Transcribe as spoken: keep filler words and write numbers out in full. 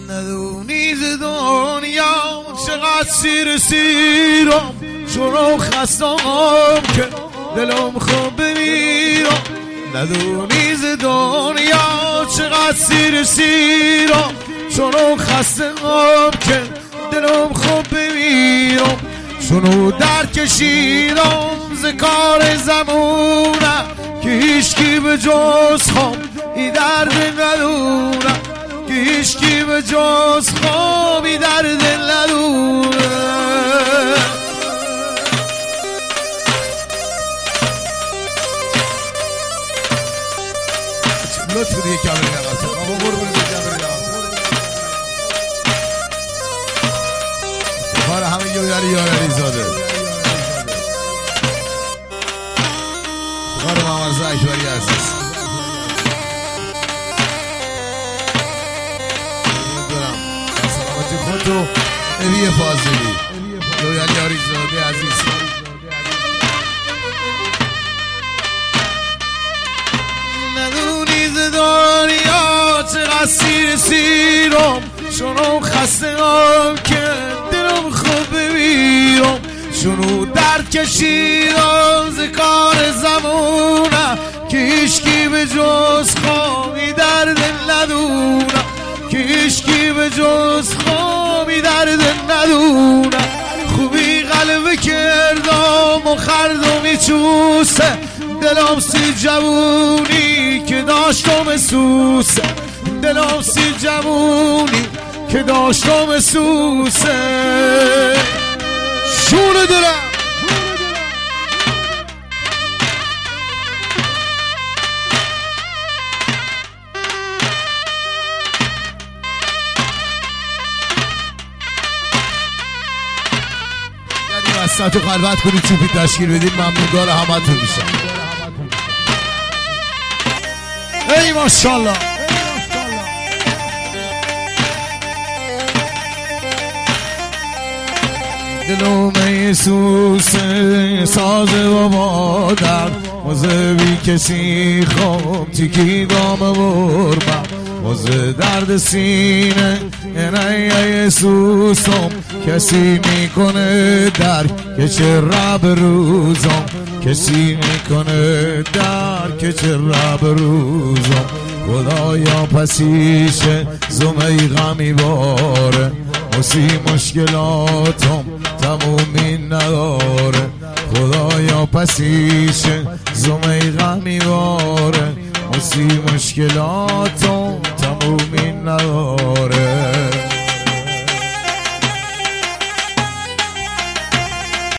ندونی ز دنیا چقدر سیر سیرم، چونو خستم که دلم خوب بمیرم. ندونی ز دنیا چقدر سیر سیرم، چونو خستم که دلم خوب بمیرم. چونو در کشیدم ز کار زمونه، که هیچکی به جز خام ای درد ندونه، که هیچکی به جز خام ای درد ندونه. لطف دیگه کامل نگفته بابا برو برو دیگه کامل نگفته بار همه یاری یاری زاده بار محمد رضا اکبری عزیز دارم سلامتی خود و ابی فاضلی یاری یاری زاده عزیز. دنیا چقدر سیر سیرم، چونو خستم که دلم خوب بمیرم. چونو در کشیدم ز کار زمونه، که هیچکی به جز خامی درد ندونه، که هیچکی به جز خامی درد ندونه. خوبی قلبه کردم و خردمی چوسه، دلم سی جوونی که داشتم سوسه، دلم سی جوونی که داشتم سوسه. شون دلم یعنی وسط و خلوت کنید چوبی تشکیل بدید، ممنون همه تون میشم. ای ماشاءالله دلوم ایسوسه سازه و مادر، موزه بی کسی خواب تیکی دام بربم. موزه درد سینه اینه ایسوسم، کسی میکنه در که چه رب روزم، کسی میکنه در که چه رب روزم. خدایا پسیشه زمه غمی باره، موسی مشکلاتم تمومی نداره. خدایا پسیشه زمه غمی باره، موسی مشکلاتم